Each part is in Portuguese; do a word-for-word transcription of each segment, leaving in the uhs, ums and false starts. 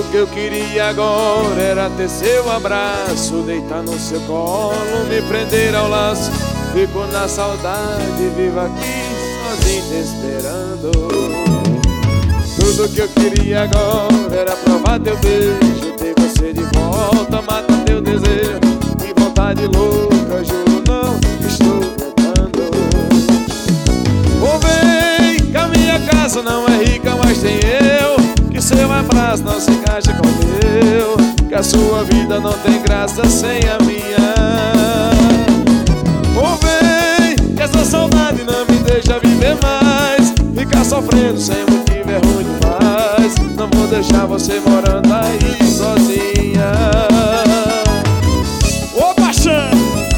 que eu queria agora era ter seu abraço, deitar no seu colo, me prender ao laço. Fico na saudade, vivo aqui sozinho te esperando. Tudo que eu queria agora era provar teu beijo, ter você de volta, matar teu desejo. Que vontade louca, juro não estou tentando. Oh, vem, que a minha casa não é rica, mas tem eu. Que seu abraço não se encaixa com o meu, que a sua vida não tem graça sem a minha. Oh, vem, que essa saudade não me deixa viver mais. Ficar sofrendo sem motivo é ruim demais. Não vou deixar você morando aí sozinha. Ô, paixão!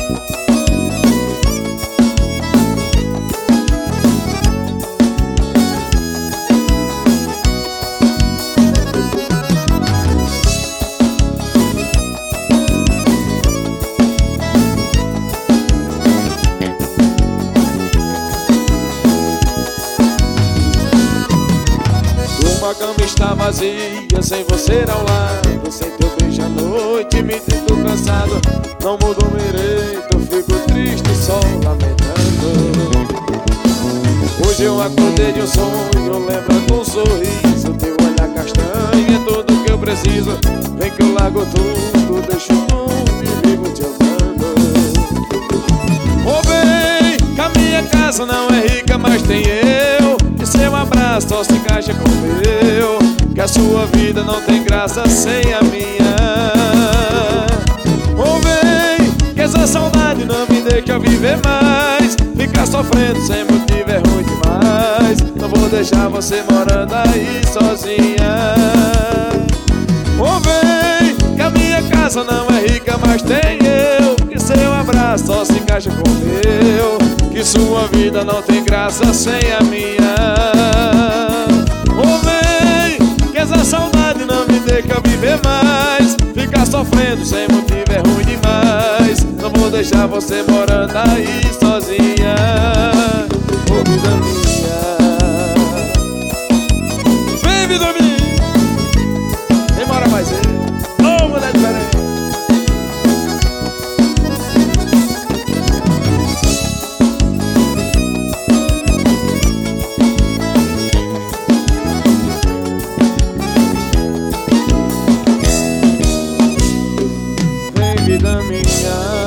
A cama está vazia, sem você ao lado, sem teu beijo à noite, me sinto cansado. Não mudo o direito, fico triste, só lamentando. Hoje eu acordei de um sonho, lembra com um sorriso. Teu olhar castanho é tudo que eu preciso. Vem que eu largo tudo, deixo tudo e vivo te amando. Oh, bem, que a minha casa não é rica, mas tem eu. Que seu abraço só se encaixa com o meu, que a sua vida não tem graça sem a minha. Oh, vem, que essa saudade não me deixa viver mais. Ficar sofrendo sem motivo é ruim demais. Não vou deixar você morando aí sozinha. Oh, vem, que a minha casa não é rica, mas tem eu. Que seu abraço só se encaixa com o meu, que sua vida não tem graça sem a minha. Oh, vem, que essa saudade não me deixa viver mais. Ficar sofrendo sem motivo é ruim demais. Não vou deixar você morando aí sozinha. Oh, vida minha. Vem, vida minha. Demora mais aí. Oh, mulher diferente. Vida minha.